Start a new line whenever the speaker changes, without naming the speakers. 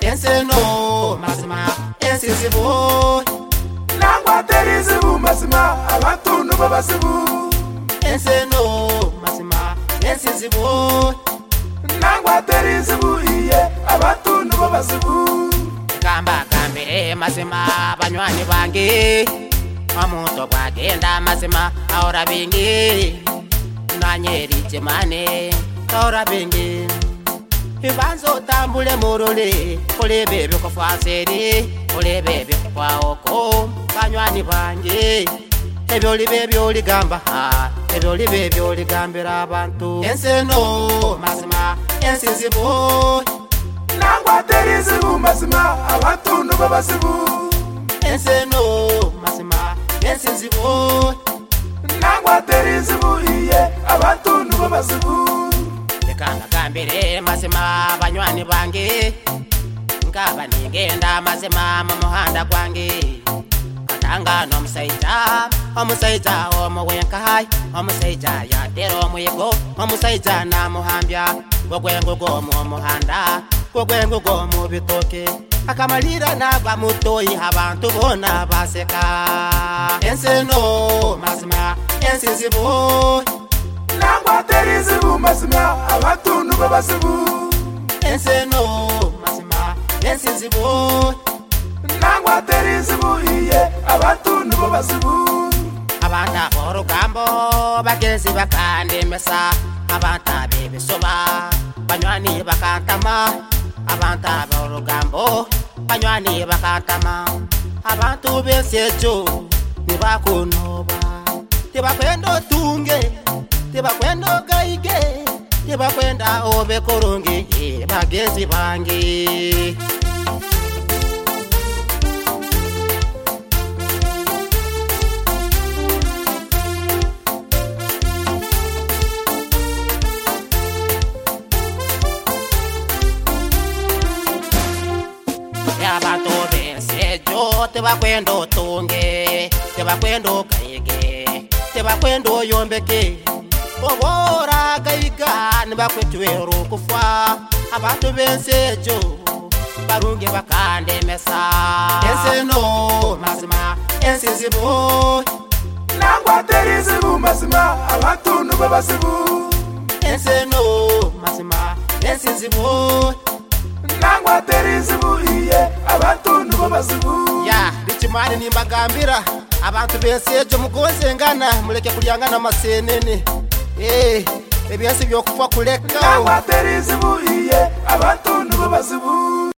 enseno mazima ensizibu
nangwa terizibu mazima abantu babasibu
enseno mazima ensizibu
nangwa terizibu iye abantu babasibu
kamba kambere mazima banywani bange amuto bagenda mazima ahora bingi nanyeri jemane ahora bingi ibanzo tambule murole ole bebe ko faseri ole bebe kwa oko banywani bange ebyoli bebyoli gamba ebyoli bebyoli gambira abantu enseno mazima ensizibu
nangwa terizibu mazima abantu babasibu
enseno mazima ensizibu
nangwa terizibu iye abantu babasibu
kanga kambere mazima banywani bange ngaba ningenda mazima mu muhanda gwange katanga no omusaija omuwenkai omusaija yatero muyego omusaija na muhambya gogwengo go mu muhanda gogwengo go mu bitoke akamalira nagwa mutoyi abantu bona baseka enseno mazima ensizibu
nangwa terizibu mazima abantu babasibu
enseno mazima ensizibu
nangwa terizibu iye abantu babasibu
abanta borugambo bagezi bakandemesa abanta bebisoba banywani bakantama abanta borugambo banywani bakantama abantu besejo nibakunoba tebakwendo tunge tebakwendo gaige tebakwenda obekoronge bagezi bange abantu besejo tebakwendo tunge tebakwendo gaige tebakwendo yombeke obora gaiga nibakwetwero kufa abantu bensejo barunge bakandemesa enseno mazima ensizibu
nangwa terizibu mazima abantu babasibu
enseno mazima ensizibu
nangwa terizibu iye abantu babasibu
ya bichimani nimbagambira abantu bensejo mugozengana muleke kulyangana masenene ebyasi byokufa kuleka
nangwa terizibu iye abantu babasibu